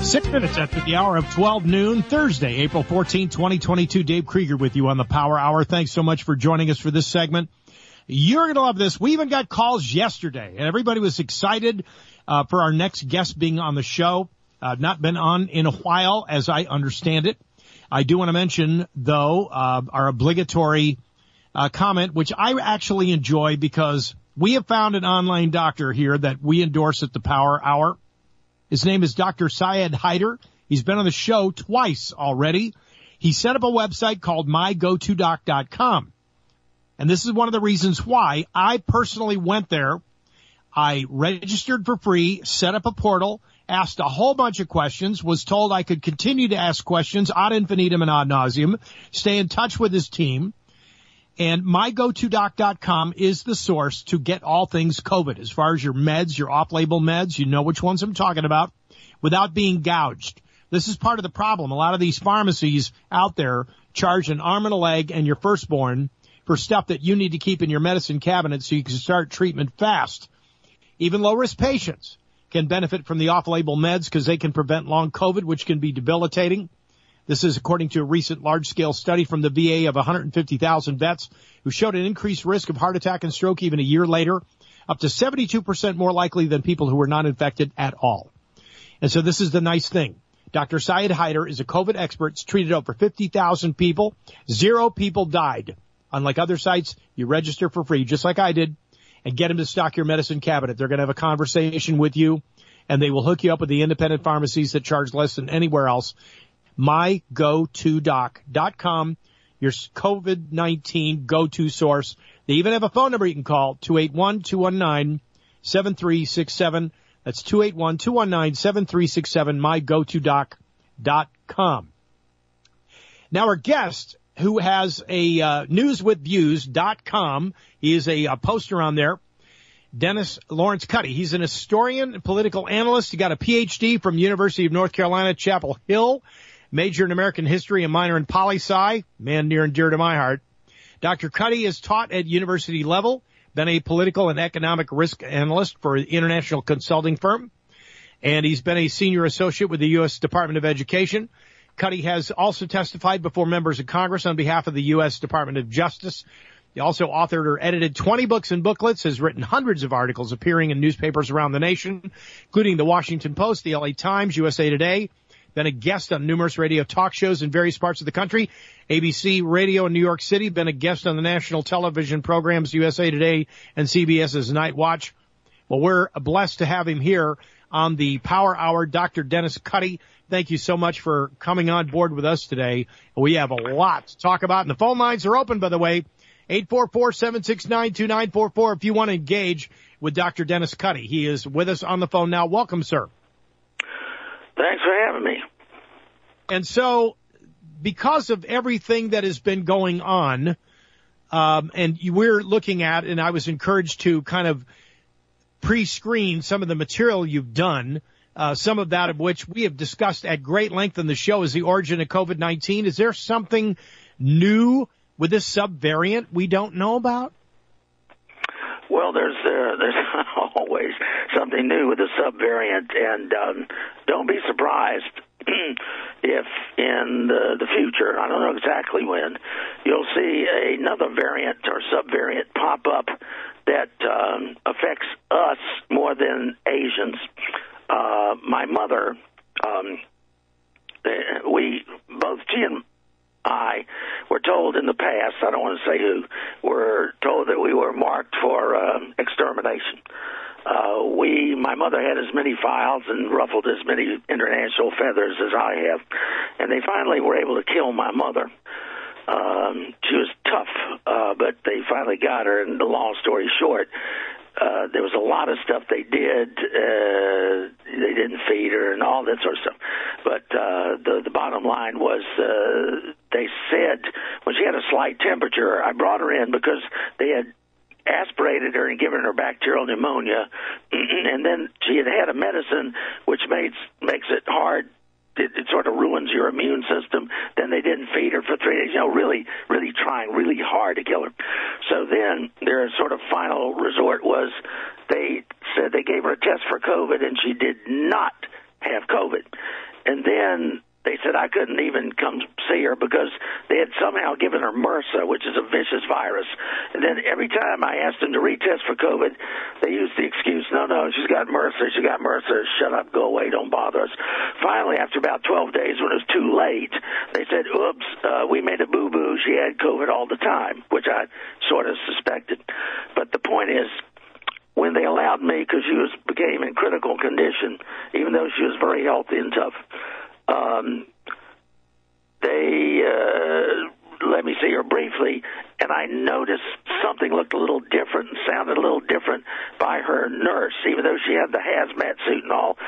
6 minutes after the hour of 12 noon, Thursday, April 14, 2022. Dave Krieger with you on the Power Hour. Thanks so much for joining us for this segment. You're going to love this. We even got calls yesterday, and everybody was excited for our next guest being on the show. Not been on in a while, as I understand it. I do want to mention, though, our obligatory comment, which I actually enjoy because we have found an online doctor here that we endorse at the Power Hour. His name is Dr. Syed Haider. He's been on the show twice already. He set up a website called mygotodoc.com. And this is one of the reasons why I personally went there. I registered for free, set up a portal, asked a whole bunch of questions, was told I could continue to ask questions ad infinitum and ad nauseum, stay in touch with his team. And mygotodoc.com is the source to get all things COVID. As far as your meds, your off-label meds, you know which ones I'm talking about, without being gouged. This is part of the problem. A lot of these pharmacies out there charge an arm and a leg and your firstborn for stuff that you need to keep in your medicine cabinet so you can start treatment fast. Even low-risk patients can benefit from the off-label meds because they can prevent long COVID, which can be debilitating. This is according to a recent large-scale study from the VA of 150,000 vets who showed an increased risk of heart attack and stroke even a year later, up to 72% more likely than people who were not infected at all. And so this is the nice thing. Dr. Syed Haider is a COVID expert. He's treated over 50,000 people. 0 people died. Unlike other sites, you register for free, just like I did, and get them to stock your medicine cabinet. They're going to have a conversation with you, and they will hook you up with the independent pharmacies that charge less than anywhere else. mygotodoc.com, your COVID-19 go-to source. They even have a phone number you can call, 281-219-7367. That's 281-219-7367, mygotodoc.com. Now our guest, who has a newswithviews.com, he is a poster on there, Dennis Lawrence Cuddy. He's an historian and political analyst. He got a Ph.D. from University of North Carolina, Chapel Hill. Major in American history and minor in poli-sci, man near and dear to my heart. Dr. Cuddy has taught at university level, been a political and economic risk analyst for an international consulting firm, and he's been a senior associate with the U.S. Department of Education. Cuddy has also testified before members of Congress on behalf of the U.S. Department of Justice. He also authored or edited 20 books and booklets, has written hundreds of articles appearing in newspapers around the nation, including the Washington Post, the L.A. Times, USA Today. Been a guest on numerous radio talk shows in various parts of the country. ABC Radio in New York City. Been a guest on the national television programs USA Today and CBS's Night Watch. Well, we're blessed to have him here on the Power Hour. Dr. Dennis Cuddy, thank you so much for coming on board with us today. We have a lot to talk about, and the phone lines are open, by the way. 844-769-2944 if you want to engage with Dr. Dennis Cuddy. He is with us on the phone now. Welcome, sir. Thanks for having me. And so, because of everything that has been going on, and we're looking at, and I was encouraged to kind of pre-screen some of the material you've done, some of that of which we have discussed at great length in the show, is the origin of COVID-19. Is there something new with this subvariant we don't know about? Well, there's always something new with the subvariant, and don't be surprised if in the future, I don't know exactly when, you'll see another variant or subvariant pop up that affects us more than Asians. My mother, both she and I were told in the past, I don't want to say who, were told that we were marked for extermination. My mother had as many files and ruffled as many international feathers as I have, and they finally were able to kill my mother. She was tough, but they finally got her, and the long story short, there was a lot of stuff they did. They didn't feed her and all that sort of stuff. But the bottom line was they said when she had a slight temperature, I brought her in because they had aspirated her and given her bacterial pneumonia, and then she had had a medicine which makes it hard. It sort of ruins your immune system. Then they didn't feed her for 3 days, really trying really hard to kill her. So then their sort of final resort was they said they gave her a test for COVID, and she did not have COVID. And then they said I couldn't even come see her because they had somehow given her MRSA, which is a vicious virus. And then every time I asked them to retest for COVID, they used the excuse, no, she's got MRSA, shut up, go away, don't bother us. Finally, after about 12 days when it was too late, they said, oops, we made a boo-boo, she had COVID all the time, which I sort of suspected. But the point is, when they allowed me, because she became in critical condition, even though she was very healthy and tough, they let me see her briefly, and I noticed something looked a little different and sounded a little different by her nurse, even though she had the hazmat suit and all.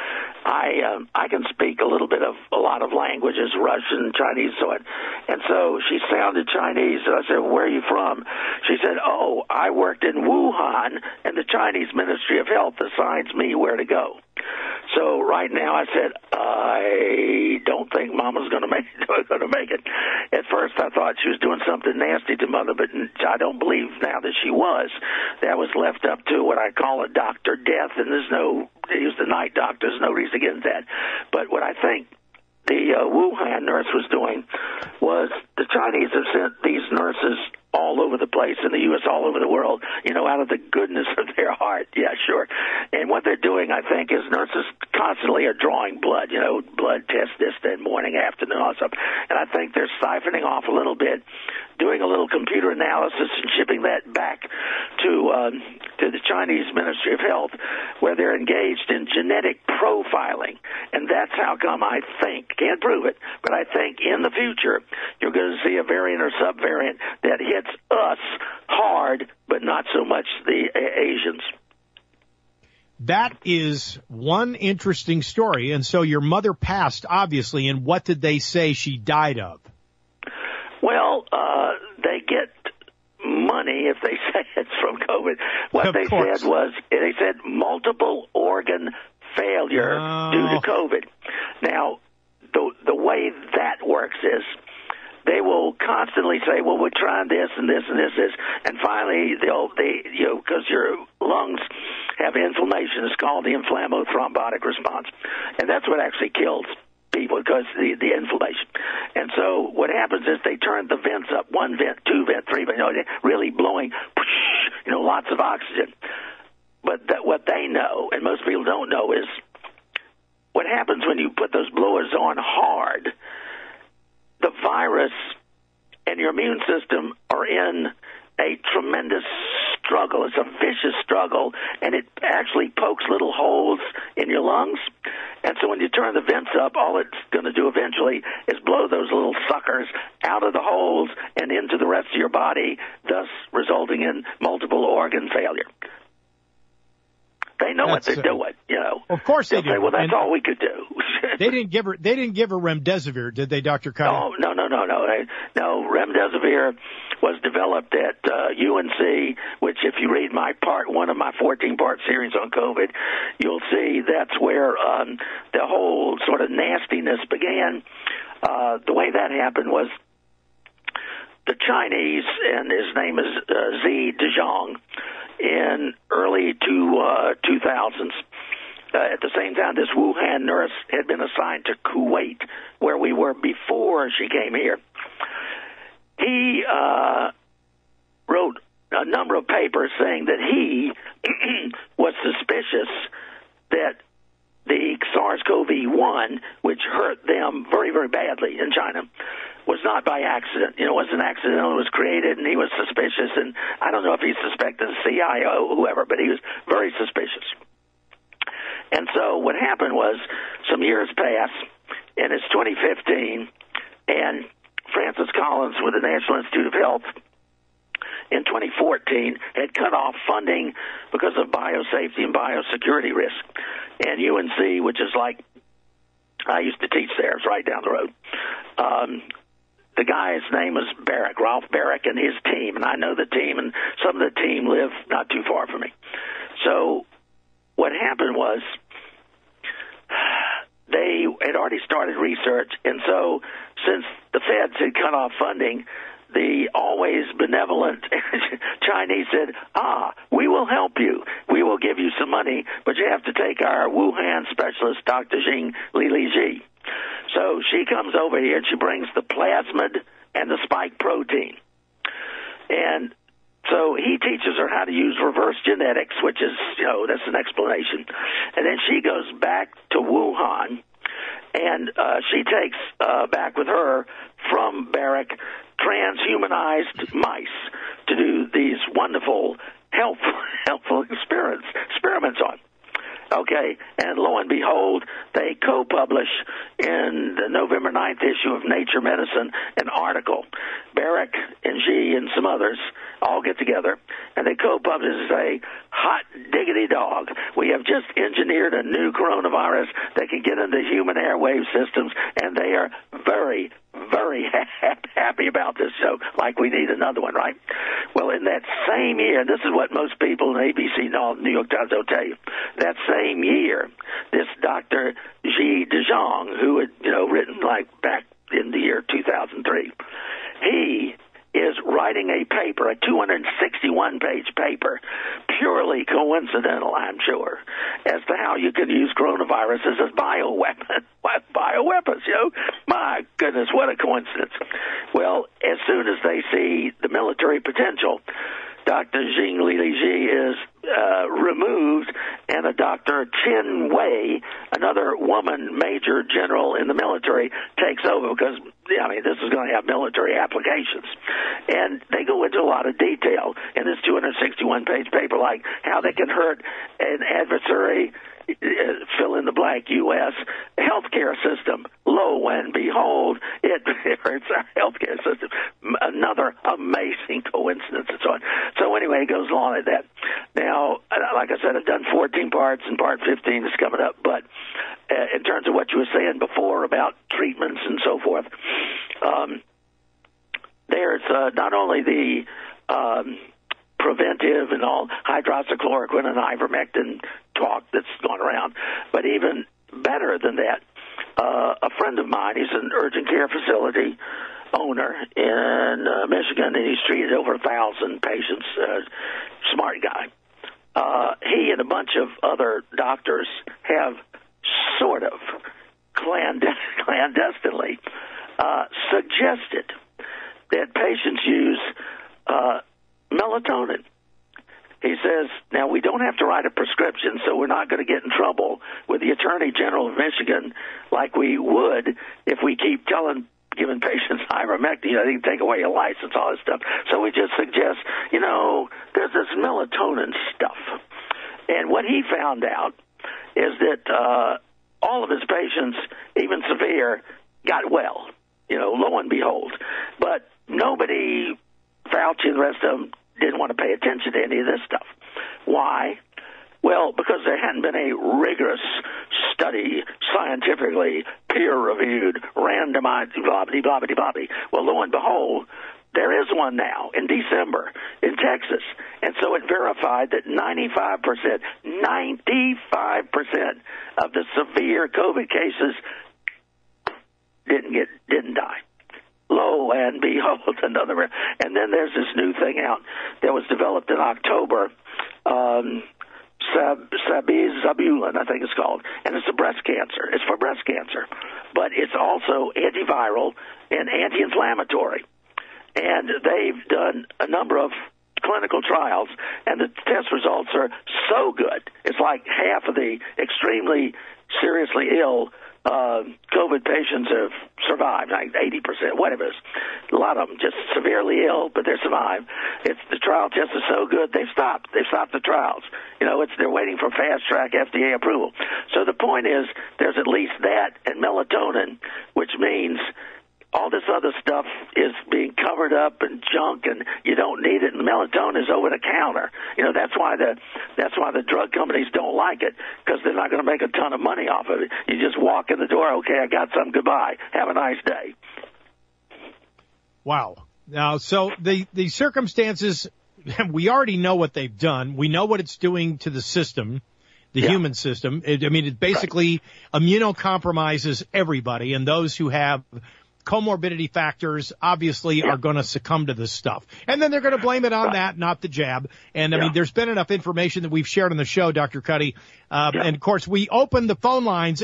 I can speak a lot of languages, Russian, Chinese, and so she sounded Chinese, and I said, where are you from? She said, oh, I worked in Wuhan, and the Chinese Ministry of Health assigns me where to go. So right now I said, I don't think Mama's going to make it. At first I thought she was doing something nasty to Mother, but I don't believe now that she was. That was left up to what I call a doctor death, and they use the night doctors, no reason to get into that. But what I think the Wuhan nurse was doing was the Chinese have sent these nurses all over the place in the U.S., all over the world, out of the goodness of their heart. Yeah, sure. And what they're doing, I think, is nurses constantly are drawing blood, blood test this, then morning, afternoon, all stuff. And I think they're siphoning off a little bit, doing a little computer analysis and shipping that back to the Chinese Ministry of Health, where they're engaged in genetic profiling. And that's how come I think, can't prove it, but I think in the future you're going to see a variant or subvariant that hits us hard, but not so much the Asians. That is one interesting story. And so your mother passed, obviously, and what did they say she died of? Well, they get money if they say it's from COVID. What they said was, they said multiple organ failure due to COVID. Now, the way that works is they will constantly say, well, we're trying this and this and this, and finally because your lungs have inflammation, it's called the inflammothrombotic response, and that's what actually kills people, because the inflammation. And so what happens is they turn the vents up, 1 vent, 2 vent, 3 vent, really blowing, lots of oxygen. But what they know, and most people don't know, is what happens when you put those blowers on hard. The virus and your immune system are in a tremendous struggle. It's a vicious struggle, and it actually pokes little holes in your lungs. And so when you turn the vents up, all it's going to do eventually is blow those little suckers out of the holes and into the rest of your body, thus resulting in multiple organ failure. They know what they're doing, Of course they do. Say, well, that's all we could do. They didn't give her remdesivir, did they, Dr. Kyle? No. No, remdesivir was developed at UNC, which if you read one of my 14-part series on COVID, you'll see that's where the whole sort of nastiness began. The way that happened was the Chinese, and his name is Zi Dezhong, in early 2000s. At the same time, this Wuhan nurse had been assigned to Kuwait, where we were before she came here. He wrote a number of papers saying that he was suspicious that the SARS-CoV-1, which hurt them very, very badly in China, was not by accident. It wasn't accidental. It was created, and he was suspicious. And I don't know if he suspected the CIO or whoever, but he was very suspicious. And so what happened was some years passed, and it's 2015, and Francis Collins with the National Institute of Health in 2014 had cut off funding because of biosafety and biosecurity risk. And UNC, which is like, I used to teach there, it's right down the road. The guy's name was Barrick, Ralph Barrick, and his team, and I know the team, and some of the team live not too far from me. So what happened was they had already started research, and so since the feds had cut off funding, the always benevolent Chinese said, we will help you. We will give you some money, but you have to take our Wuhan specialist, Dr. Xing Li Ji. So she comes over here and she brings the plasmid and the spike protein. And so he teaches her how to use reverse genetics, which is, that's an explanation. And then she goes back to Wuhan, and she takes back with her from Barrick transhumanized mice to do these wonderful, helpful experiments on. Okay, and lo and behold, they co-publish in the November 9th issue of Nature Medicine an article. Barrick and Xi and some others all get together, and they co-publish and say, hot diggity dog, we have just engineered a new coronavirus that can get into human airwave systems, and they are very, very happy about this. So, like, we need another one, right? Well, in that same year, this is what most people in ABC and all New York Times will tell you, that same year, this Dr. Xi Dezhong, who had, written, like, back in the year 2003, he is writing a paper, a 261-page paper, purely coincidental, I'm sure, as to how you can use coronaviruses as bioweapons. My goodness, what a coincidence. Well, as soon as they see the military potential, Dr. Xing Lili is removed, and a Dr. Chen Wei, another woman major general in the military, takes over because, this is going to have military applications. And they go into a lot of detail in this 261-page paper, like how they can hurt an adversary, fill in the blank, U.S. healthcare system. Lo and behold, it hurts our healthcare system. Another amazing coincidence and so on. So anyway, it goes along like that. Now, like I said, I've done 14 parts, and part 15 is coming up. But in terms of what you were saying before about treatments and so forth, there's not only the preventive and all hydroxychloroquine and ivermectin talk that's gone around, but even better than that, a friend of mine, he's an urgent care facility owner in Michigan, and he's treated over 1,000 patients, smart guy. He and a bunch of other doctors have sort of clandestinely suggested that patients use melatonin. He says, now, we don't have to write a prescription, so we're not going to get in trouble with the Attorney General of Michigan like we would if we keep giving patients ivermectin. They can take away your license, all this stuff. So we just suggest, there's this melatonin stuff. And what he found out is that all of his patients, even severe, got well, lo and behold. But nobody, Fauci and the rest of them, didn't want to pay attention to any of this stuff. Why? Well, because there hadn't been a rigorous study, scientifically peer-reviewed, randomized, blah-blah-blah-blah-blah. Well, lo and behold, there is one now in December in Texas. And so it verified that 95% of the severe COVID cases didn't die. Lo and behold, another. And then there's this new thing out that was developed in October, Sabizabulin, I think it's called, and it's breast cancer. It's for breast cancer, but it's also antiviral and anti-inflammatory. And they've done a number of clinical trials, and the test results are so good. It's like half of the extremely seriously ill COVID patients have survived, like 80%, whatever it is. A lot of them just severely ill, but they survive. The trial test is so good, they've stopped the trials. They're waiting for fast-track FDA approval. So the point is, there's at least that and melatonin, which means all this other stuff is being covered up and junk, and you don't need it. And melatonin is over the counter. That's why the drug companies don't like it, because they're not going to make a ton of money off of it. You just walk in the door, okay, I got some, goodbye, have a nice day. Wow. Now, so the circumstances, we already know what they've done. We know what it's doing to the system. The human system. It basically immunocompromises everybody, and those who have comorbidity factors obviously are going to succumb to this stuff. And then they're going to blame it on that, not the jab. And I mean, there's been enough information that we've shared on the show, Dr. Cuddy. And of course, we opened the phone lines,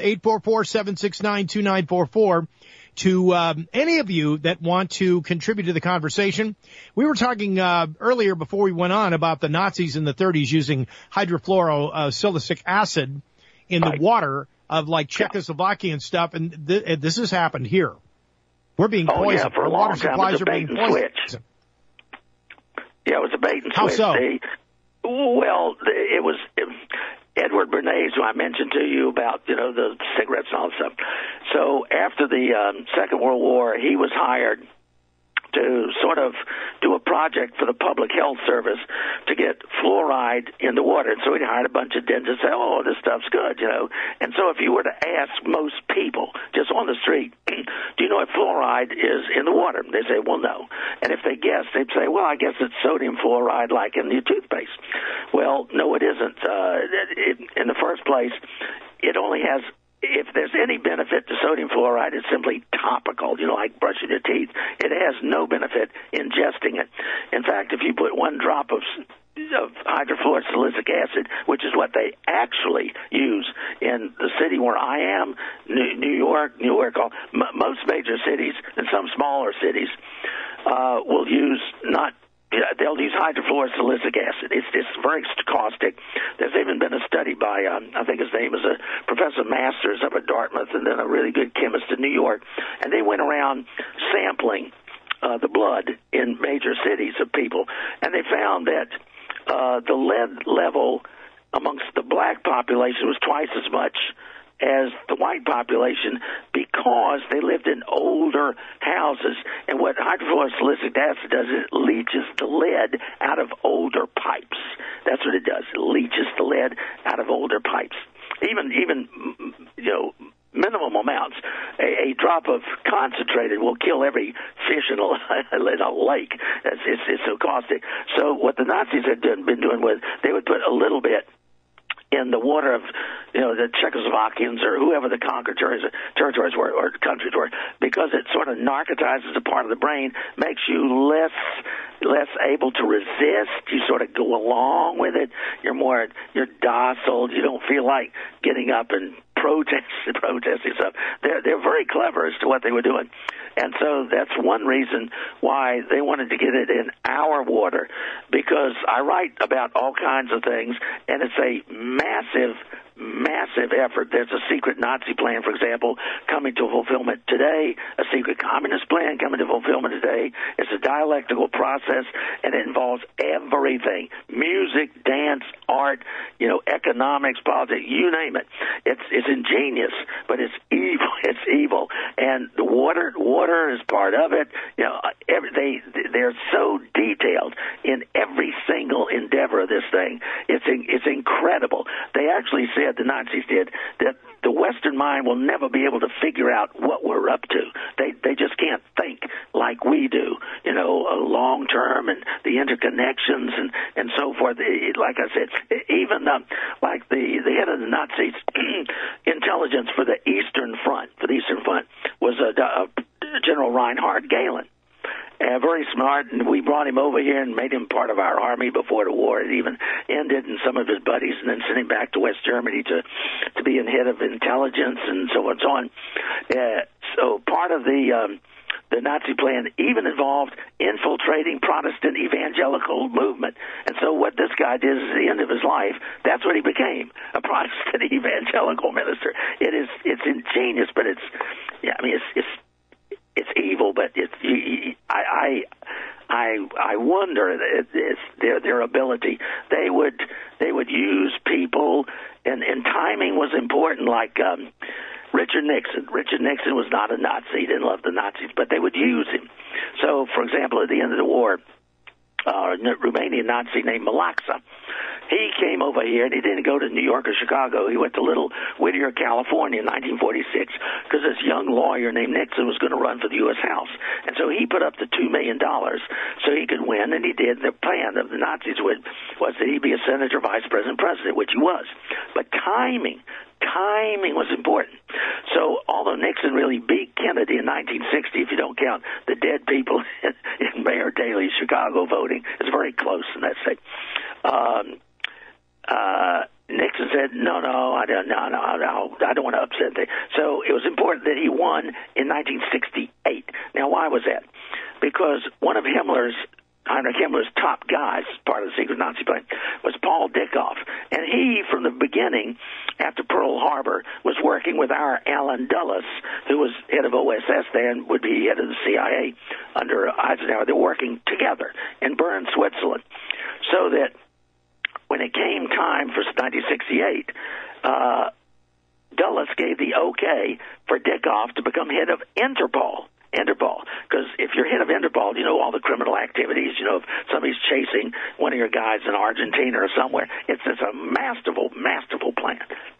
844-769-2944. To any of you that want to contribute to the conversation. We were talking earlier before we went on about the Nazis in the 30s using hydrofluorosilicic acid in the water of like Czechoslovakia and stuff, and this has happened here. We're being poisoned. For a long water supplies are being poisoned. Yeah, it was a bait and switch. How so? It was Edward Bernays, who I mentioned to you about, the cigarettes and all that stuff. So after the Second World War, he was hired to sort of do a project for the Public Health Service to get fluoride in the water. And so he hired a bunch of dentists and said, oh, this stuff's good, And so if you were to ask most people just on the street, do you know if fluoride is in the water? They say, well, no. And if they guess, they'd say, well, I guess it's sodium fluoride like in your toothpaste. Well, no, it isn't. In the first place, it only has, if there's any benefit to sodium fluoride, it's simply topical, like brushing your teeth. It has no benefit ingesting it. In fact, if you put 1 drop of hydrofluorosilicic acid, which is what they actually use in the city where I am, New York, most major cities and some smaller cities will use they'll use hydrofluorosilicic acid. It's very caustic. There's even been a study by, I think his name is Professor Masters up at Dartmouth, and then a really good chemist in New York, and they went around sampling the blood in major cities of people, and they found that the lead level amongst the black population was twice as much as the white population because they lived in older houses. And what hydrofluorosilicic acid does is it leaches the lead out of older pipes. That's what it does. It leaches the lead out of older pipes. Even minimum amounts. A drop of concentrated will kill every fish in a lake. It's so caustic. So what the Nazis had been doing was they would put a little bit in the water of, the Czechoslovakians or whoever the conquered territories were or countries were, because it sort of narcotizes a part of the brain, makes you less able to resist. You sort of go along with it. You're docile. You don't feel like getting up and protesting stuff. They're very clever as to what they were doing. And so that's one reason why they wanted to get it in our water, because I write about all kinds of things, and it's a massive effort. There's a secret Nazi plan, for example, coming to fulfillment today, a secret communist plan coming to fulfillment today. It's a dialectical process, and it involves everything: music, dance, art, economics, politics, you name it. It's ingenious, but it's evil. It's evil. And the water is part of it. They're so detailed in every single endeavor of this thing. It's incredible. They actually said, the Nazis did, that the Western mind will never be able to figure out what we're up to. They just can't think like we do, long term and the interconnections and so forth. Like I said, even like the head of the Nazis intelligence for the Eastern Front was General Reinhard Gehlen. Very smart, and we brought him over here and made him part of our army before the war. It even ended, and some of his buddies, and then sent him back to West Germany to be in head of intelligence and so on and so on. So part of the Nazi plan even involved infiltrating Protestant evangelical movement. And so what this guy did at the end of his life, that's what he became, a Protestant evangelical minister. It's ingenious, but it's evil, but I wonder their ability. They would use people, and timing was important. Like Richard Nixon. Richard Nixon was not a Nazi. He didn't love the Nazis, but they would use him. So, for example, at the end of the war, a Romanian Nazi named Malaxa he came over here, and he didn't go to New York or Chicago. He went to Little Whittier, California in 1946 because this young lawyer named Nixon was going to run for the U.S. House. And so he put up the $2 million so he could win, and he did. The plan of the Nazis was that he'd be a senator, vice president, president, which he was. But timing was important. So although Nixon really beat Kennedy in 1960, if you don't count the dead people in Mayor Daley's Chicago voting, it's very close in that state. Nixon said, no, I don't want to upset them. So it was important that he won in 1968. Now, why was that? Because one of Heinrich Himmler's top guys, part of the secret Nazi plan, was Paul Dickoff. And he, from the beginning, after Pearl Harbor, was working with our Allen Dulles, who was head of OSS then, would be head of the CIA under Eisenhower. They're working together in Bern, Switzerland. So that when it came time for 1968, Dulles gave the okay for Dickoff to become head of Interpol, because if you're head of Interpol, you know all the criminal activities. You know if somebody's chasing one of your guys in Argentina or somewhere. It's a masterful plan.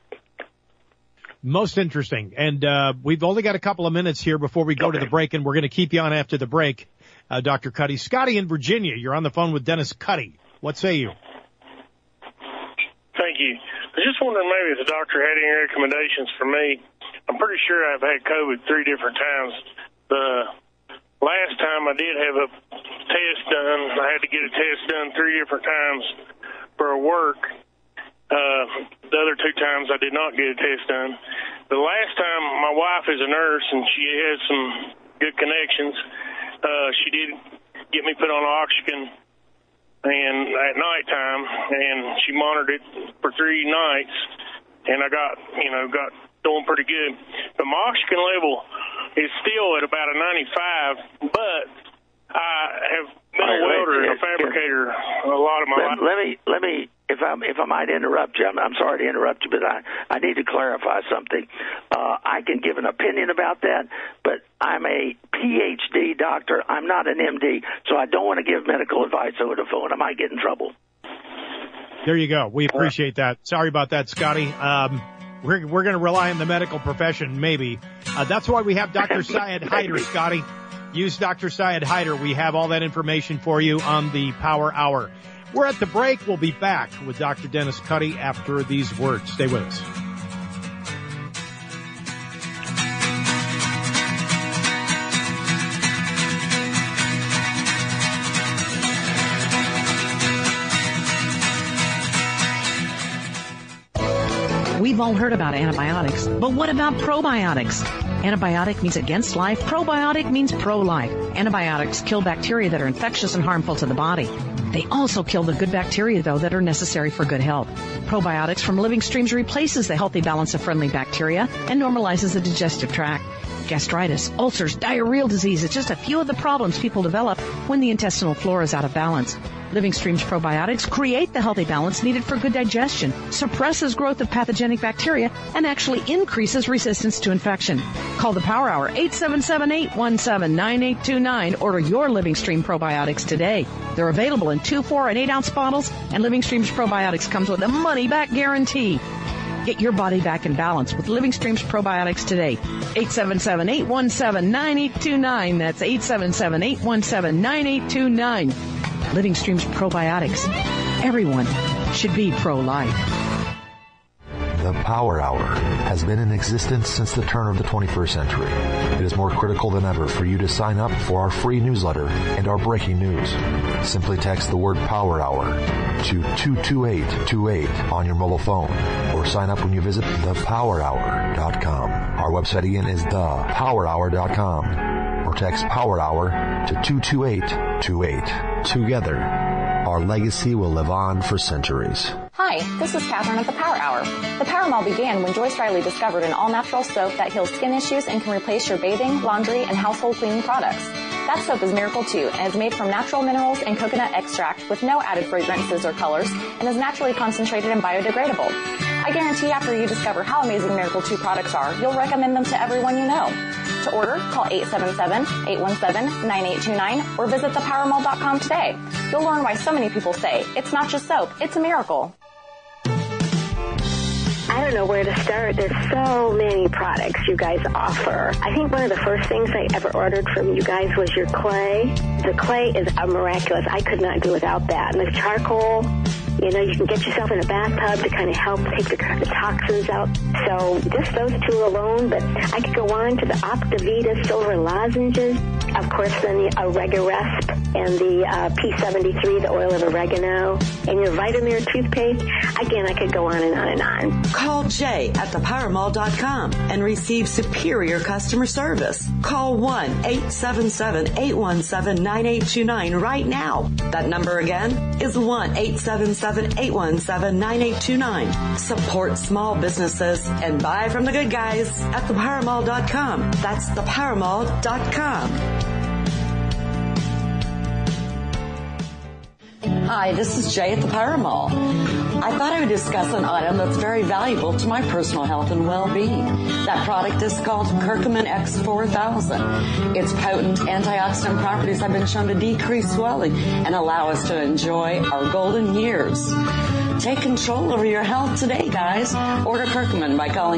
Most interesting. And we've only got a couple of minutes here before we go to the break, and we're going to keep you on after the break, Dr. Cuddy. Scotty in Virginia, you're on the phone with Dennis Cuddy. What say you? Thank you. I was just wondering maybe if the doctor had any recommendations for me. I'm pretty sure I've had COVID 3 different times. The last time I did have a test done, I had to get a test done 3 different times for work. The other 2 times I did not get a test done. The last time, my wife is a nurse, and she has some good connections. She did get me put on oxygen and at nighttime, and she monitored it for 3 nights, and I got doing pretty good. But my oxygen level is still at about a 95, but I have been a welder and a fabricator a lot of my life. Let me, if I might interrupt you, I'm sorry to interrupt you, but I need to clarify something. I can give an opinion about that, but I'm a PhD doctor. I'm not an MD, so I don't want to give medical advice over the phone. I might get in trouble. There you go. We appreciate that. Sorry about that, Scotty. We're going to rely on the medical profession, maybe. That's why we have Dr. Syed Haider, Scotty. Use Dr. Syed Haider. We have all that information for you on the Power Hour. We're at the break. We'll be back with Dr. Dennis Cuddy after these words. Stay with us. We've all heard about antibiotics, but what about probiotics? Antibiotic means against life. Probiotic means pro-life. Antibiotics kill bacteria that are infectious and harmful to the body. They also kill the good bacteria, though, that are necessary for good health. Probiotics from Living Streams replaces the healthy balance of friendly bacteria and normalizes the digestive tract. Gastritis, ulcers, diarrheal disease, it's just a few of the problems people develop when the intestinal flora is out of balance. Living Streams probiotics create the healthy balance needed for good digestion, suppresses growth of pathogenic bacteria, and actually increases resistance to infection. Call the Power Hour, 877-817-9829. Order your Living Stream probiotics today. They're available in 2, 4, and 8-ounce bottles, and Living Streams probiotics comes with a money-back guarantee. Get your body back in balance with Living Streams probiotics today. 877-817-9829. That's 877-817-9829. Living Streams probiotics. Everyone should be pro-life. The Power Hour has been in existence since the turn of the 21st century. It is more critical than ever for you to sign up for our free newsletter and our breaking news. Simply text the word Power Hour to 22828 on your mobile phone, or sign up when you visit thepowerhour.com. Our website again is thepowerhour.com, or text Power Hour to 22828. Together, our legacy will live on for centuries. Hi, this is Catherine at the Power Hour. The Power Mall began when Joyce Riley discovered an all-natural soap that heals skin issues and can replace your bathing, laundry, and household cleaning products. That soap is Miracle 2 and is made from natural minerals and coconut extract with no added fragrances or colors and is naturally concentrated and biodegradable. I guarantee after you discover how amazing Miracle 2 products are, you'll recommend them to everyone you know. To order, call 877-817-9829 or visit thepowermall.com today. You'll learn why so many people say it's not just soap, it's a miracle. I don't know where to start. There's so many products you guys offer. I think one of the first things I ever ordered from you guys was your clay. The clay is miraculous. I could not do without that. And the charcoal, you know, you can get yourself in a bathtub to kind of help take the toxins out. So just those two alone, but I could go on to the Optivita silver lozenges. Of course, then the Oregaresp and the P73, the oil of oregano, and your Vitamir toothpaste. Again, I could go on and on and on. Call Jay at thepowermall.com and receive superior customer service. Call 1-877-817-9829 right now. That number again is 1-877-817-9829. Support small businesses and buy from the good guys at thepowermall.com. That's thepowermall.com. Hi, this is Jay at the Power Mall. I thought I would discuss an item that's very valuable to my personal health and well-being. That product is called Curcumin X4000. Its potent antioxidant properties have been shown to decrease swelling and allow us to enjoy our golden years. Take control over your health today, guys. Order Curcumin by calling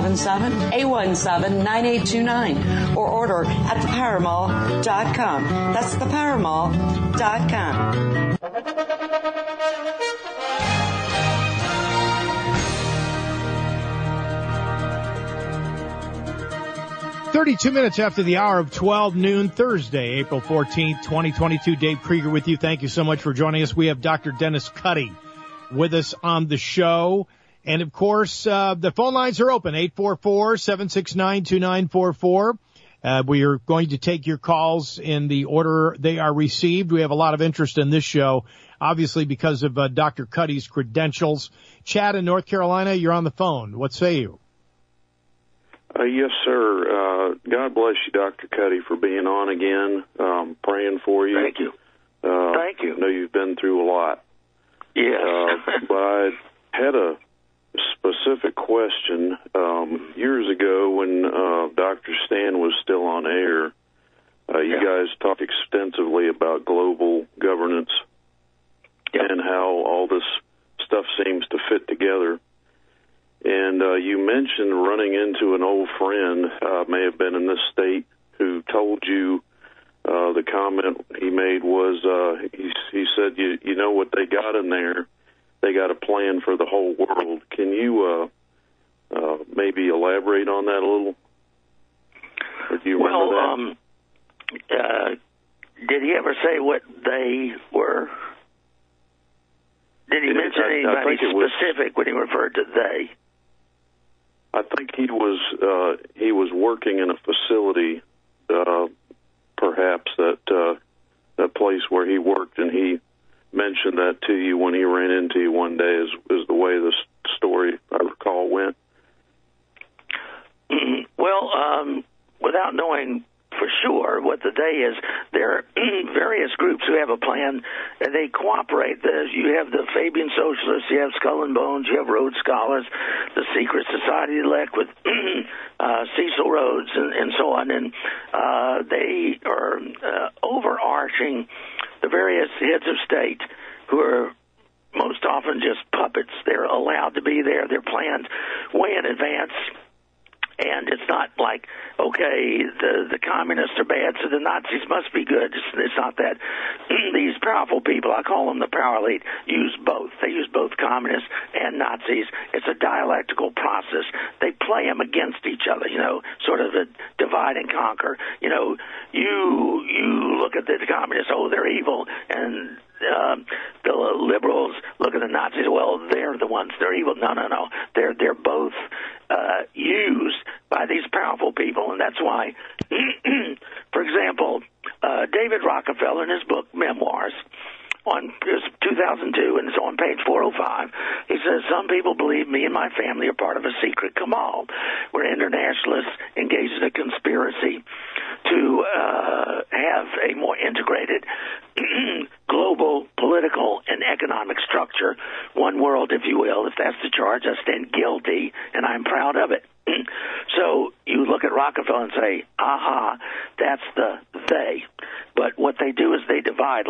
877-817-9829 or order at thepowermall.com. That's thepowermall.com. 32 minutes after the hour of 12 noon, Thursday, April 14th, 2022. Dave Krieger with you. Thank you so much for joining us. We have Dr. Dennis Cuddy with us on the show. And, of course, the phone lines are open, 844-769-2944. We are going to take your calls in the order they are received. We have a lot of interest in this show, obviously, because of Dr. Cuddy's credentials. Chad in North Carolina, you're on the phone. What say you? Yes, sir. God bless you, Dr. Cuddy, for being on again. Praying for you. Thank you. Thank you. I know you've been through a lot. Yes. But I had a specific question. Years ago when Dr. Stan was still on air, you guys talked extensively about global governance and how all this stuff seems to fit together. And you mentioned running into an old friend, may have been in this state, who told you the comment he made was he said, you know what they got in there? They got a plan for the whole world. Can you maybe elaborate on that a little? Or do you remember that? Did he ever say what they were? Did he mention anybody specific when he referred to they? I think he was working in a facility, perhaps that place where he worked, and he mentioned that to you when he ran into you one day. Is the way the story I recall went. Well, without knowing for sure what the day is, there are various groups who have a plan, and they cooperate. You have the Fabian Socialists, you have Skull and Bones, you have Rhodes Scholars, the Secret Society elect with Cecil Rhodes, and so on. And they are overarching the various heads of state who are most often just puppets. They're allowed to be there. They're planned way in advance. And it's not like, okay, the communists are bad, so the Nazis must be good. It's not that. These powerful people, I call them the power elite, use both. They use both communists and Nazis. It's a dialectical process. They play them against each other, sort of a divide and conquer. You look at the communists, oh, they're evil, and the liberals look at the Nazis, well, they're the ones, they're evil. No. They're both used by these powerful people, and that's why, for example, David Rockefeller in his book, Memoirs, on 2002, and it's on page 405, he says, some people believe me and my family are part of a secret cabal where internationalists engage in a conspiracy to have a more integrated global political and economic structure, one world, if you will. If that's the charge, I stand guilty, and I'm proud of it. So you look at Rockefeller and say, aha, that's the they. But what they do is they divide, like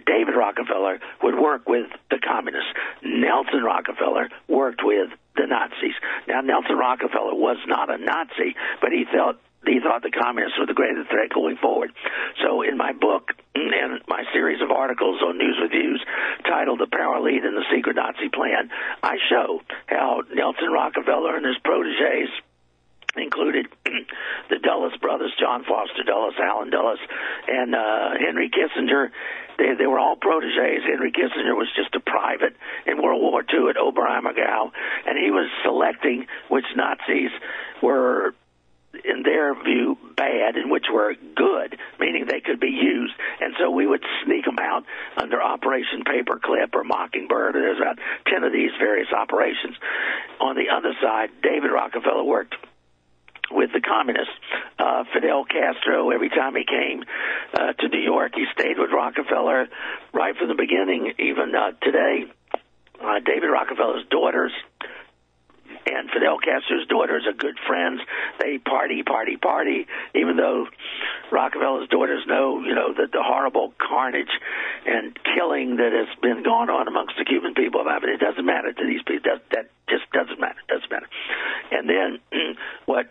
David Rockefeller would work with the communists. Nelson Rockefeller worked with the Nazis. Now, Nelson Rockefeller was not a Nazi, but he thought the communists were the greatest threat going forward. So in my book and my series of articles on News Reviews titled The Power Elite and the Secret Nazi Plan, I show how Nelson Rockefeller and his protégés included the Dulles brothers, John Foster Dulles, Allen Dulles, and Henry Kissinger. They were all protégés. Henry Kissinger was just a private in World War II at Oberammergau, and he was selecting which Nazis were, in their view, bad and which were good, meaning they could be used. And so we would sneak them out under Operation Paperclip or Mockingbird. There's about 10 of these various operations. On the other side, David Rockefeller worked with the communists. Fidel Castro, every time he came to New York, he stayed with Rockefeller right from the beginning. Even today, David Rockefeller's daughters and Fidel Castro's daughters are good friends. They party, even though Rockefeller's daughters know, that the horrible carnage and killing that has been going on amongst the Cuban people. I mean, it doesn't matter to these people. That just doesn't matter. And then what,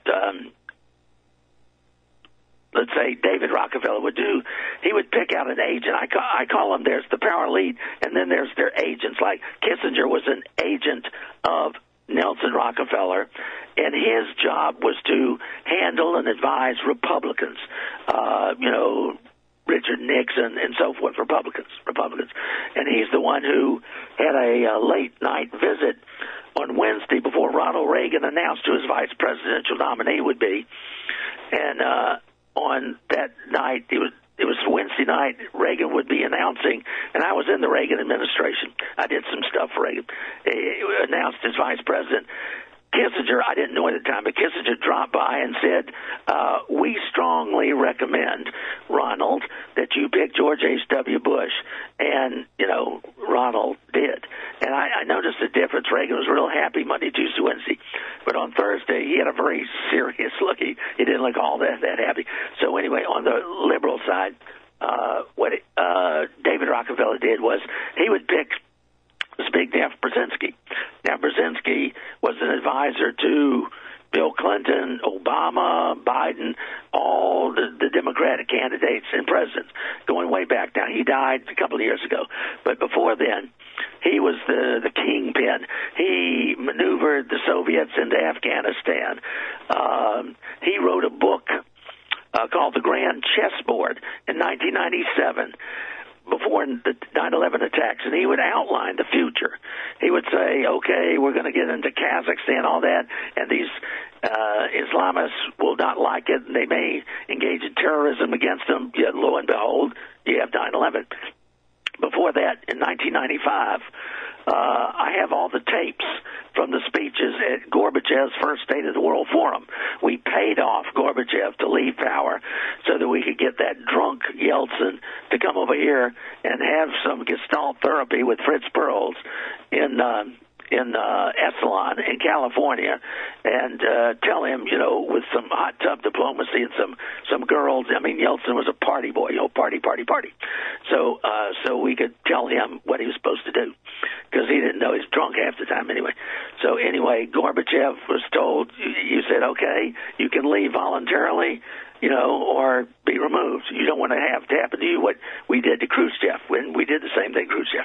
let's say David Rockefeller would do, he would pick out an agent. I call them, there's the power elite, and then there's their agents. Like Kissinger was an agent of Nelson Rockefeller, and his job was to handle and advise Republicans, Richard Nixon and so forth, Republicans. And he's the one who had a late-night visit on Wednesday before Ronald Reagan announced who his vice presidential nominee would be. And on that night, it was Wednesday night, Reagan would be announcing, and I was in the Reagan administration. I did some stuff for Reagan. He announced his vice president. Kissinger, I didn't know at the time, but Kissinger dropped by and said, we strongly recommend, Ronald, that you pick George H.W. Bush. And, Ronald did. And I noticed the difference. Reagan was real happy Monday, Tuesday, Wednesday. But on Thursday, he had a very serious look. He didn't look all that happy. So anyway, on the liberal side, what David Rockefeller did was he would pick Zbigniew Brzezinski. Now, Brzezinski was an advisor to Bill Clinton, Obama, Biden, all the Democratic candidates and presidents, going way back. Now, he died a couple of years ago, but before then, he was the kingpin. He maneuvered the Soviets into Afghanistan. He wrote a book called The Grand Chessboard in 1997, before the 9/11 attacks, and he would outline the future. He would say, okay, we're going to get into Kazakhstan, all that, and these Islamists will not like it, and they may engage in terrorism against them. Yet, lo and behold, you have 9/11. Before that, in 1995, I have all the tapes from the speeches at Gorbachev's first State of the World Forum. We paid off Gorbachev to leave power so that we could get that drunk Yeltsin to come over here and have some Gestalt therapy with Fritz Perls in Esalen in California, and tell him, with some hot tub diplomacy and some girls. I mean, Yeltsin was a party boy, party. So we could tell him what he was supposed to do, because he didn't know he was drunk half the time anyway. So anyway, Gorbachev was told, you said, okay, you can leave voluntarily, or be removed. You don't want to have to happen to you what we did to Khrushchev when we did the same thing to Khrushchev.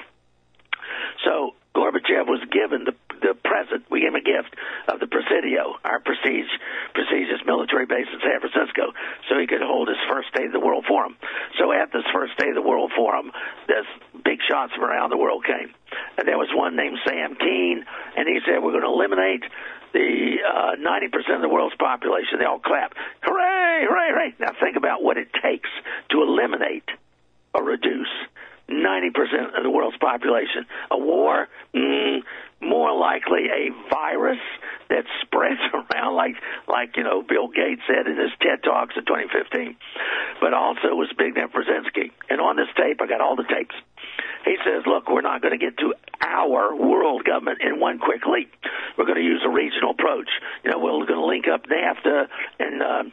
So Gorbachev was given the present. We gave him a gift of the Presidio, our prestigious military base in San Francisco, so he could hold his first State of the World Forum. So at this first State of the World Forum, there's big shots from around the world came. And there was one named Sam Keane, and he said, we're going to eliminate the 90% of the world's population. They all clapped. Hooray, hooray, hooray. Now think about what it takes to eliminate or reduce 90% of the world's population. A war, more likely a virus that spreads around like Bill Gates said in his TED Talks in 2015. But also was Zbigniew Brzezinski. And on this tape, I got all the tapes. He says, look, we're not going to get to our world government in one quick leap. We're going to use a regional approach. We're going to link up NAFTA and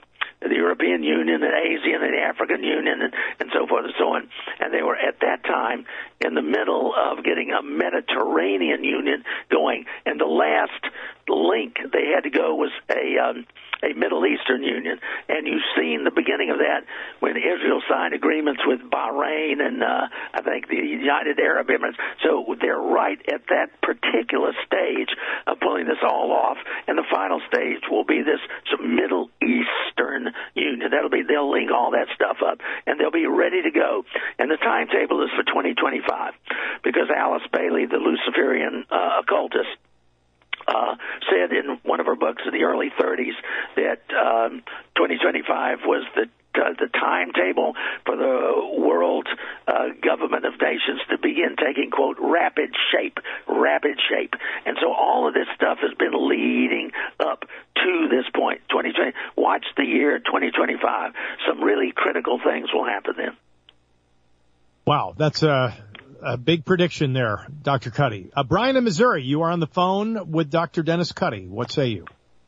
the European Union and ASEAN and the African Union and so forth and so on. And they were at that time in the middle of getting a Mediterranean Union going. And the last link they had to go was a Middle Eastern Union. And you've seen the beginning of that when Israel signed agreements with Bahrain and I think the United Arab Emirates. So they're right at that particular stage of pulling this all off. And the final stage will be this Middle Eastern Union. They'll link all that stuff up, and they'll be ready to go. And the timetable is for 2025 because Alice Bailey, the Luciferian occultist, said in one of her books in the early 30s that 2025 was the timetable for the world government of nations to begin taking, quote, rapid shape. And so all of this stuff has been leading up to this point, 2020. Watch the year 2025. Some really critical things will happen then. Wow, that's a big prediction there, Dr. Cuddy. Brian in Missouri, you are on the phone with Dr. Dennis Cuddy. What say you?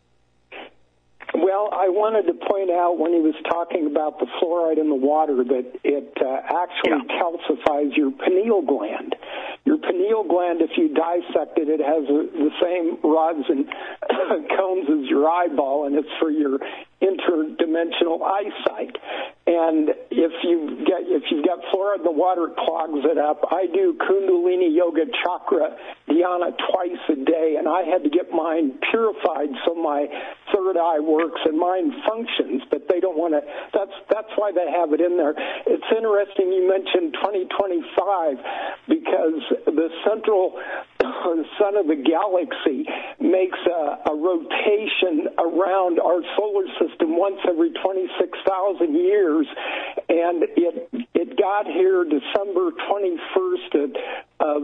Well, I wanted to point out when he was talking about the fluoride in the water that it actually calcifies your pineal gland. Your pineal gland, if you dissect it, it has the same rods and cones as your eyeball, and it's for your interdimensional eyesight. And if you've got fluoride in the water, it clogs it up. I do Kundalini Yoga Chakra Dhyana twice a day, and I had to get mine purified so my third eye works and mine functions, but they don't want to. That's why they have it in there. It's interesting you mentioned 2025 because the central sun of the galaxy makes a rotation around our solar system once every 26,000 years, and it got here December 21st of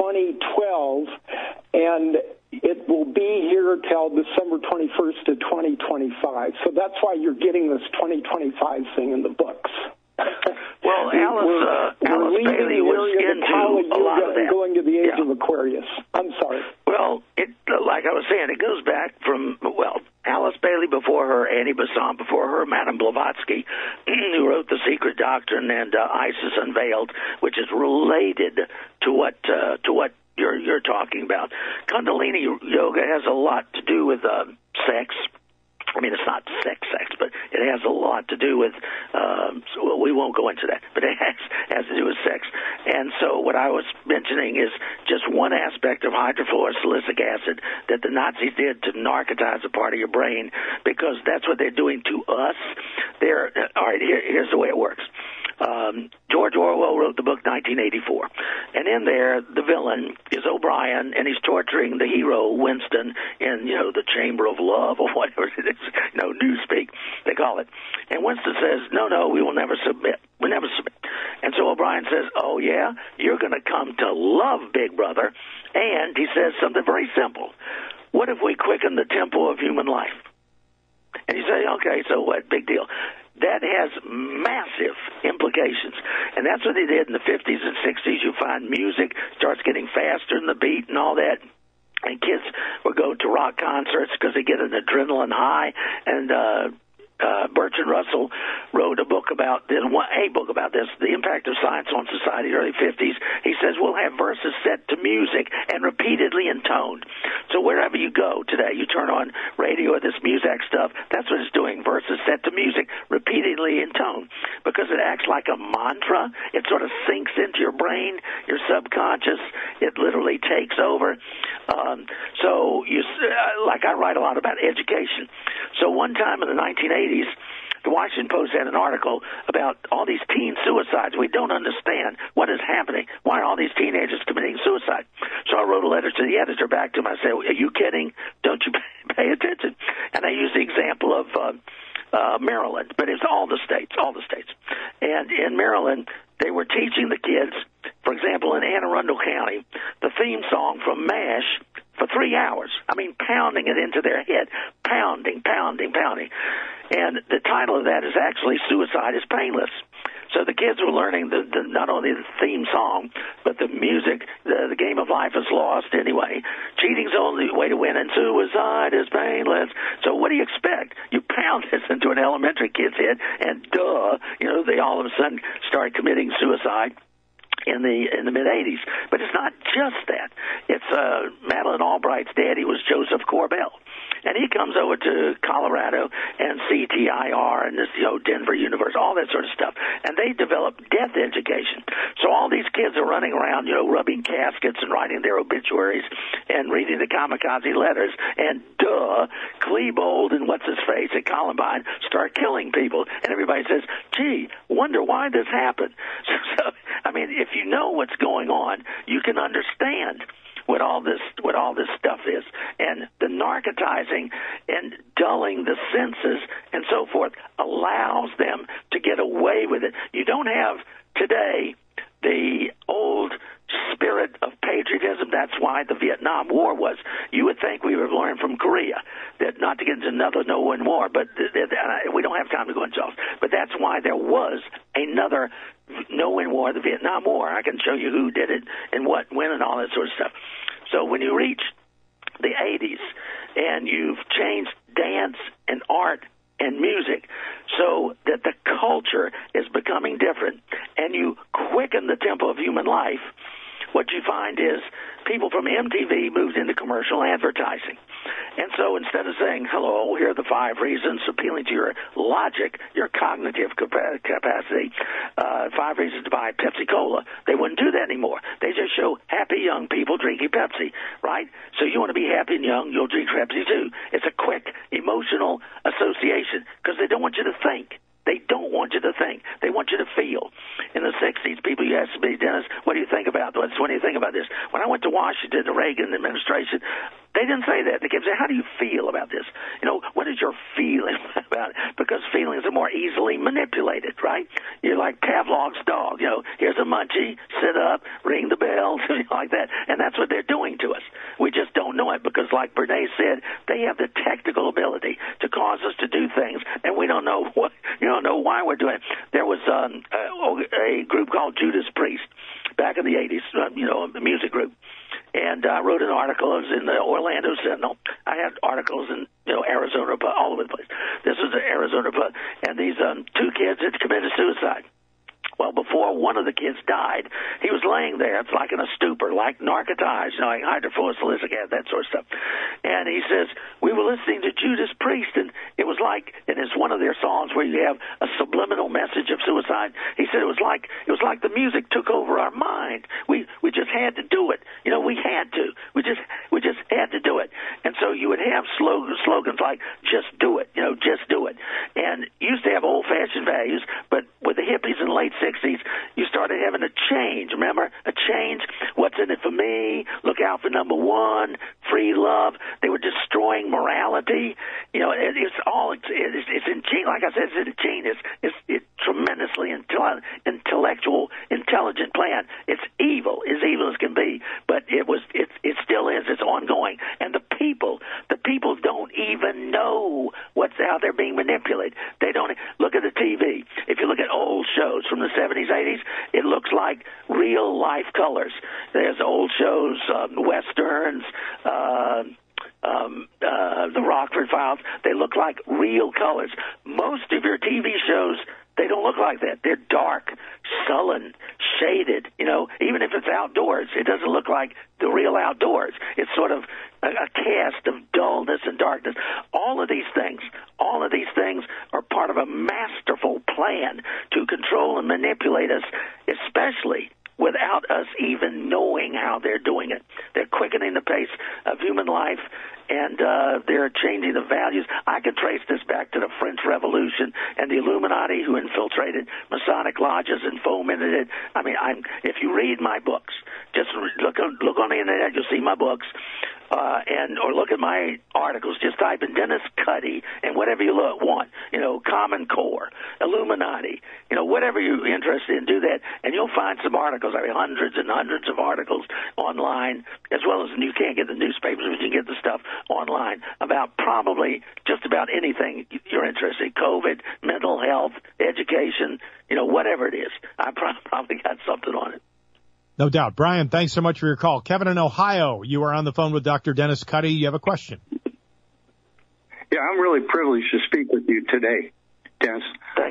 2012, and it will be here till December 21st of 2025. So that's why you're getting this 2025 thing in the books. Well, Alice Bailey was into a lot of that. Going to the age of Aquarius. I'm sorry. Well, like I was saying, it goes back from, Alice Bailey before her, Annie Besant before her, Madame Blavatsky, who wrote The Secret Doctrine and Isis Unveiled, which is related to what you're talking about. Kundalini Yoga has a lot to do with sex. I mean, it's not sex, but it has a lot to do with, we won't go into that, but it has to do with sex. And so what I was mentioning is just one aspect of hydrofluorosilicic acid that the Nazis did to narcotize a part of your brain, because that's what they're doing to us. All right, here's the way it works. George Orwell wrote the book 1984, and in there the villain is O'Brien, and he's torturing the hero Winston in the Chamber of Love or whatever it is, newspeak they call it. And Winston says, no, we will never submit. We never submit. And so O'Brien says, oh yeah, you're going to come to love Big Brother. And he says something very simple. What if we quicken the tempo of human life? And you say, okay, so what? Big deal. That has massive implications. And that's what they did in the 50s and 60s. You find music starts getting faster in the beat and all that. And kids would go to rock concerts because they get an adrenaline high. And Bertrand Russell wrote a book about this, the impact of science on society in the early 50s. He says we'll have verses set to music and repeatedly intoned. So wherever you go today, you turn on radio or this music stuff, that's what it's doing, verses set to music, repeatedly intoned, because it acts like a mantra. It sort of sinks into your brain, your subconscious. It literally takes over. Like I write a lot about education. So one time in the 1980s, the Washington Post had an article about all these teen suicides. We don't understand what is happening. Why are all these teenagers committing suicide? So I wrote a letter to the editor back to him. I said, are you kidding? Don't you pay attention? And I used the example of Maryland, but it's all the states. And in Maryland, they were teaching the kids, for example, in Anne Arundel County, the theme song from MASH for 3 hours. I mean, pounding it into their head, pounding. And the title of that is actually Suicide is Painless. So the kids were learning not only the theme song, but the music. The game of life is lost anyway. Cheating's the only way to win, and suicide is painless. So what do you expect? You pound this into an elementary kid's head, and they all of a sudden start committing suicide in the mid-'80s. But it's not just that. It's Madeleine Albright's daddy was Joseph Corbell. And he comes over to Colorado and CTIR and this, Denver University, all that sort of stuff. And they develop death education. So all these kids are running around, rubbing caskets and writing their obituaries and reading the kamikaze letters. And Klebold and what's-his-face at Columbine start killing people. And everybody says, gee, wonder why this happened. So, if you know what's going on, you can understand what all this stuff is, and the narcotizing and dulling the senses and so forth allows them to get away with it. You don't have today the old spirit of patriotism. That's why the Vietnam War was. You would think we were learning from Korea, that not to get into another no-win war, but we don't have time to go into all. But that's why there was another no-win war, the Vietnam War. I can show you who did it and what, when, and all that sort of stuff. So when you reach the 80s and you've changed dance and art and music so that the culture is becoming different and you quicken the tempo of human life, what you find is people from MTV moved into commercial advertising. And so instead of saying, hello, here are the 5 reasons appealing to your logic, your cognitive capacity, 5 reasons to buy Pepsi-Cola, they wouldn't do that anymore. They just show happy young people drinking Pepsi, right? So you want to be happy and young, you'll drink Pepsi too. It's a quick emotional association because they don't want you to think. They don't want you to think. They want you to feel. In the 60s, people used to be, Dennis, what do you think about this? What do you think about this? When I went to Washington, the Reagan administration, they didn't say that. They kept saying, how do you feel about this? What is your feeling about it? Because feelings are more easily manipulated, right? You're like Pavlov's dog. Here's a munchie, sit up, ring the bell, like that. And that's what they're doing to us. We just don't know it because, like Bernays said, they have the technical ability to cause us to do things, and we don't know why we're doing it. There was a group called Judas Priest back in the 80s, a music group. And I wrote an article. It was in the Orlando Sentinel. I had articles in, Arizona, all over the place. This was Arizona, and these 2 kids had committed suicide. Well, before one of the kids died, he was laying there. It's like in a stupor, like narcotized, like hydrophilosophic acid, that sort of stuff. And he says, we were listening to Judas Priest, and it was like, and it's one of their songs where you have a subliminal message of suicide. He said it was like the music took over our mind. We just had to do it. We had to. We just had to do it. And so you would have slogans like, just do it, just do it. And used to have old-fashioned values, but with the hippies in the late 60s, you started having a change. Remember? A change. What's in it for me? Look out for number 1. Free love. They were destroying morality. It's all, it's in gene. Like I said, it's in gene. It's tremendously intellectual, intelligent plan. It's evil, as evil as can be, but it still is. It's ongoing. And the people don't even know how they're being manipulated. They don't look at the TV. If you look at old shows from the 70s, 80s, it looks like real life colors. There's old shows, westerns, the Rockford Files. They look like real colors. Most of your TV shows, they don't look like that. They're dark, sullen, shaded. Even if it's outdoors, it doesn't look like the real outdoors. It's sort of a cast of dullness and darkness. All of these things are part of a masterful plan to control and manipulate us, especially without us even knowing how they're doing it. They're quickening the pace of human life, and they're changing the values. I could trace this back to the French Revolution and the Illuminati who infiltrated Masonic lodges and fomented it. If you read my books, just look on the internet, you'll see my books. Or look at my articles. Just type in Dennis Cuddy and whatever you want. Common Core, Illuminati, whatever you're interested in, do that, and you'll find some articles. Hundreds and hundreds of articles online, as well as you can't get the newspapers, but you can get the stuff online about probably just about anything you're interested in. COVID, mental health, education, whatever it is. I probably got something on it. No doubt. Brian, thanks so much for your call. Kevin in Ohio, you are on the phone with Dr. Dennis Cuddy. You have a question. Yeah, I'm really privileged to speak with you today, Dennis.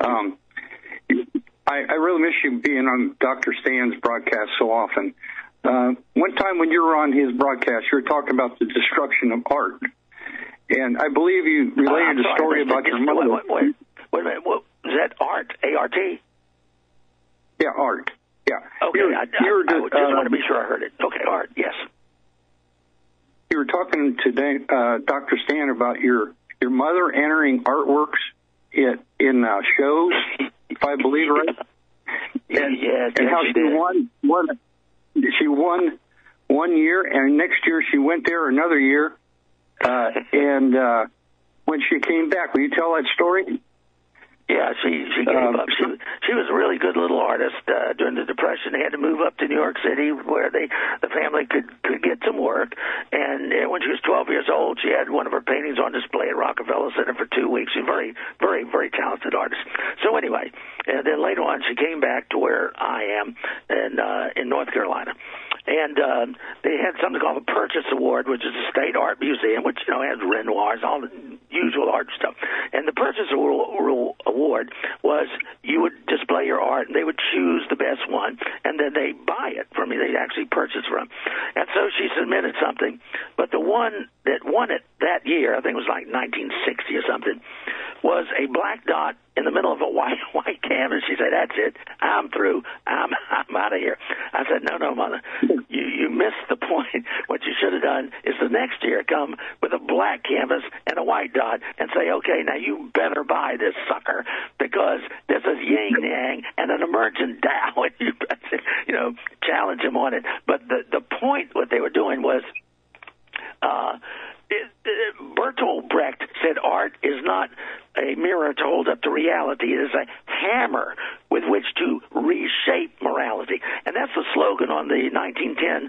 I really miss you being on Dr. Stan's broadcast so often. One time when you were on his broadcast, you were talking about the destruction of art. And I believe you related a story about your mother. Wait a minute. What, is that art? A-R-T? Yeah, art. Yeah. Okay, I just want to be sure I heard it. Okay, art, yes. You were talking today, Dr. Stan, about your mother entering artworks in shows, if I believe right. And how she won one year, and next year she went there another year. And when she came back, will you tell that story? Yeah, she gave up. She was a really good little artist. During the Depression, they had to move up to New York City where the family could get some work. And when she was 12 years old, she had one of her paintings on display at Rockefeller Center for 2 weeks. She's a very, very, very talented artist. So anyway, and then later on, she came back to where I am in North Carolina. And they had something called the Purchase Award, which is a state art museum, which, has Renoirs, all the usual art stuff. And the Purchase Award was you would display your art, and they would choose the best one, and then they buy it from you. They actually purchase from. And so she submitted something, but the one that won it that year, I think it was like 1960 or something, was a black dot in the middle of a white canvas. She said, "That's it. I'm through. I'm out of here." I said, "No, Mother. You missed the point. What you should have done is the next year come with a black canvas and a white dot and say, okay, now you better buy this sucker because this is yin yang and an emergent Tao." And you challenge him on it. But the point, what they were doing was, Bertolt Brecht said art is not a mirror to hold up to reality. It is a hammer with which to reshape morality. And that's the slogan on the 1910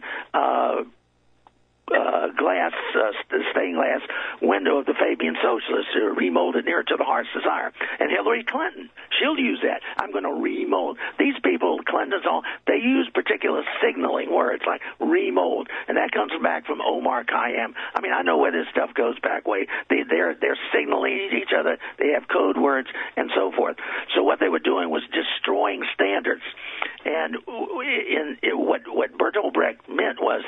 stained glass window of the Fabian Socialists, remolded near to the heart's desire. And Hillary Clinton, she'll use that. I'm going to remold. These people, Clintons, they use particular signaling words like remold, and that comes back from Omar Khayyam. I mean, I know where this stuff goes back way. They're signaling each other. They have code words and so forth. So what they were doing was destroying standards. And what Bertolt Brecht meant was,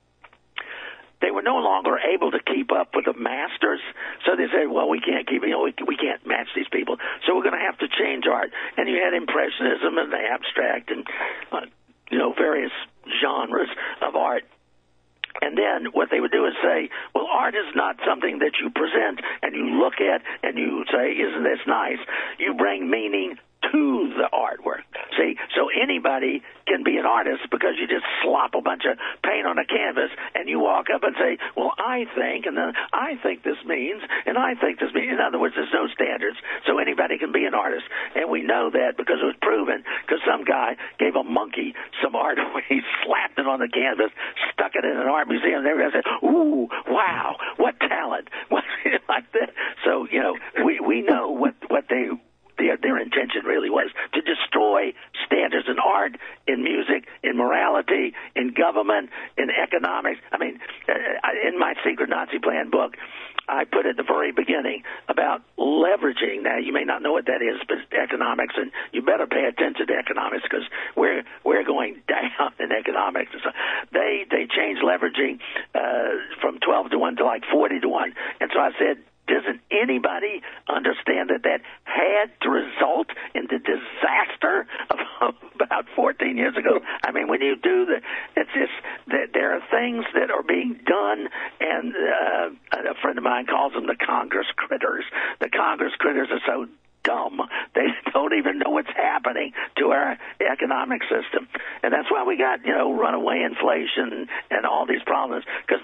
they were no longer able to keep up with the masters, so they said, well, we can't we can't match these people, so we're going to have to change art. And you had Impressionism and the abstract and, various genres of art. And then what they would do is say, well, art is not something that you present and you look at and you say, isn't this nice? You bring meaning to the artwork. See, so anybody can be an artist because you just slop a bunch of paint on a canvas and you walk up and say, well, I think, and then I think this means, and I think this means. In other words, there's no standards, so anybody can be an artist. And we know that because it was proven, because some guy gave a monkey some art where he slapped it on the canvas, stuck it in an art museum, and everybody said, ooh, wow, what talent, like that. So, we know what their intention really was, to destroy standards in art, in music, in morality, in government, in economics. I mean, in my Secret Nazi Plan book, I put at the very beginning about leveraging. Now, you may not know what that is, but economics, and you better pay attention to economics because we're going down in economics. So they changed leveraging from 12 to 1 to like 40 to 1. And so I said, doesn't anybody understand that had to result in the disaster of about 14 years ago? I mean, when you do it's just that there are things that are being done, and a friend of mine calls them the Congress critters. The Congress critters are so dumb. They don't even know what's happening to our economic system. And that's why we got, runaway inflation and all these problems, because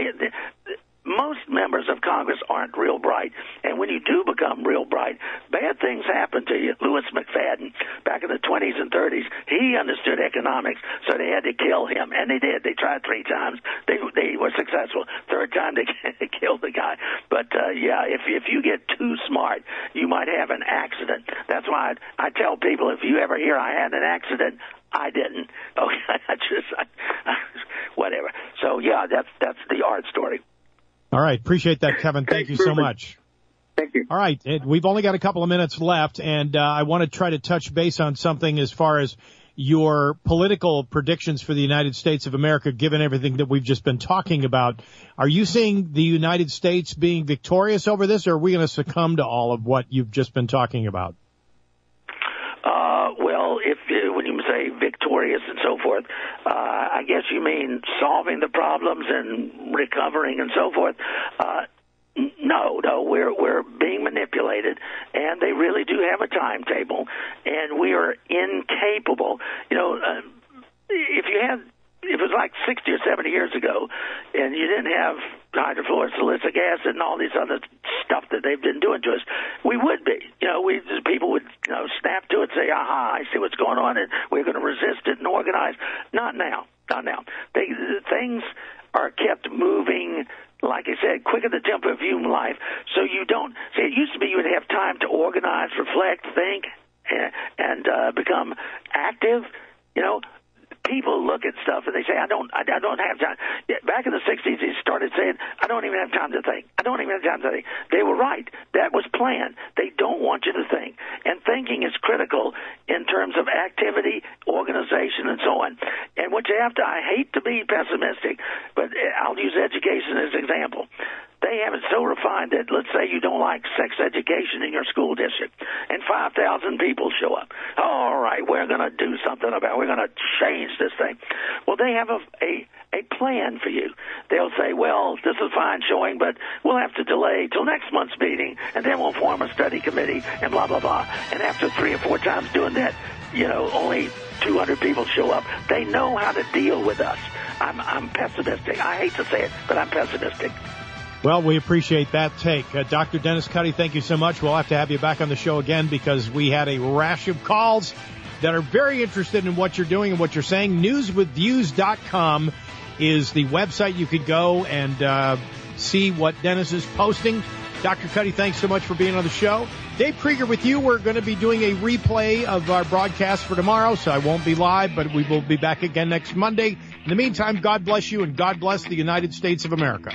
most members of Congress aren't real bright. And when you do become real bright, bad things happen to you. Louis McFadden, back in the 20s and 30s, he understood economics, so they had to kill him. And they did. They tried 3 times. They were successful. 3rd time, they killed the guy. But, if you get too smart, you might have an accident. That's why I tell people, if you ever hear I had an accident, I didn't. Okay, whatever. So, that's the art story. All right. Appreciate that, Kevin. Thank you so much. Thank you. All right. We've only got a couple of minutes left, and I want to try to touch base on something as far as your political predictions for the United States of America, given everything that we've just been talking about. Are you seeing the United States being victorious over this, or are we going to succumb to all of what you've just been talking about? Well, when you say victorious and so forth, I guess you mean solving the problems and recovering and so forth. No, we're being manipulated, and they really do have a timetable, and we are incapable. If it was like 60 or 70 years ago, and you didn't have hydrofluorosilicic acid and all these other stuff that they've been doing to us, we would be. People would snap to it, say, "Aha, I see what's going on," and we're going to resist it and organize. Not now. Things are kept moving, like I said, quicker the tempo of human life. So you don't see. It used to be you would have time to organize, reflect, think, and become active. People look at stuff and they say, I don't have time. Back in the 60s, they started saying, I don't even have time to think. They were right. That was planned. They don't want you to think. And thinking is critical in terms of activity, organization, and so on. And what you have to, I hate to be pessimistic, but I'll use education as an example. They have it so refined that, let's say you don't like sex education in your school district, and 5,000 people show up. All right, we're going to do something about it. We're going to change this thing. Well, they have a plan for you. They'll say, well, this is fine showing, but we'll have to delay till next month's meeting, and then we'll form a study committee, and blah, blah, blah. And after 3 or 4 times doing that, only 200 people show up. They know how to deal with us. I'm pessimistic. I hate to say it, but I'm pessimistic. Well, we appreciate that take. Dr. Dennis Cuddy, thank you so much. We'll have to have you back on the show again because we had a rash of calls that are very interested in what you're doing and what you're saying. Newswithviews.com is the website you could go and see what Dennis is posting. Dr. Cuddy, thanks so much for being on the show. Dave Krieger with you. We're going to be doing a replay of our broadcast for tomorrow, so I won't be live, but we will be back again next Monday. In the meantime, God bless you and God bless the United States of America.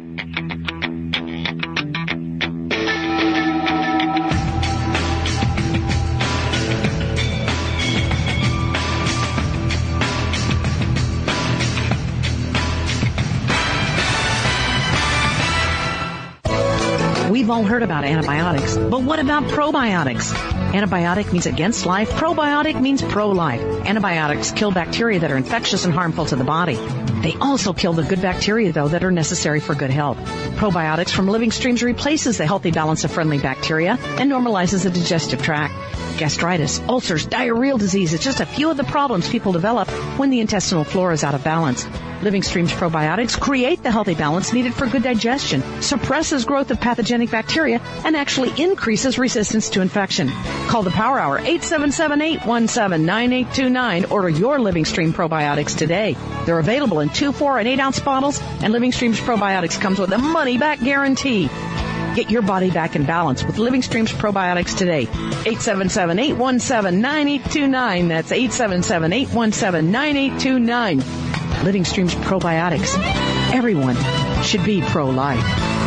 We've all heard about antibiotics, but what about probiotics? Antibiotic means against life. Probiotic means pro-life. Antibiotics kill bacteria that are infectious and harmful to the body. They also kill the good bacteria, though, that are necessary for good health. Probiotics from Living Streams replaces the healthy balance of friendly bacteria and normalizes the digestive tract. Gastritis, ulcers, diarrheal disease is just a few of the problems people develop when the intestinal flora is out of balance. Living Streams probiotics create the healthy balance needed for good digestion, suppresses growth of pathogenic bacteria, and actually increases resistance to infection. Call the Power Hour, 877-817-9829. Order your Living Stream probiotics today. They're available in 2, 4, and 8-ounce bottles, and Living Streams probiotics comes with a money-back guarantee. Get your body back in balance with Living Streams probiotics today. 877-817-9829. That's 877-817-9829. Living Streams probiotics. Everyone should be pro-life.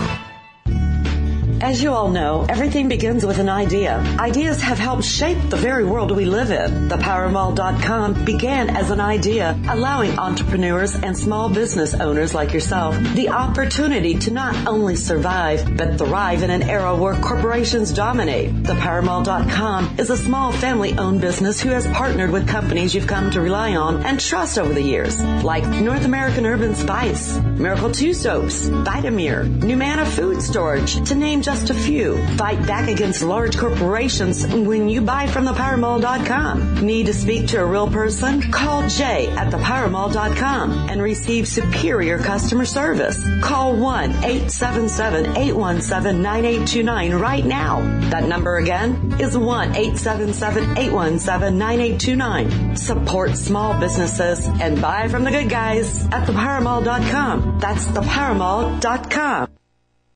As you all know, everything begins with an idea. Ideas have helped shape the very world we live in. ThePowerMall.com began as an idea, allowing entrepreneurs and small business owners like yourself the opportunity to not only survive, but thrive in an era where corporations dominate. ThePowerMall.com is a small family-owned business who has partnered with companies you've come to rely on and trust over the years, like North American Urban Spice, Miracle 2 Soaps, Vitamir, Numana Food Storage, to name just a few. Fight back against large corporations when you buy from ThePowerMall.com. Need to speak to a real person? Call Jay at ThePowerMall.com and receive superior customer service. Call 1-877-817-9829 right now. That number again is 1-877-817-9829. Support small businesses and buy from the good guys at ThePowerMall.com. That's ThePowerMall.com.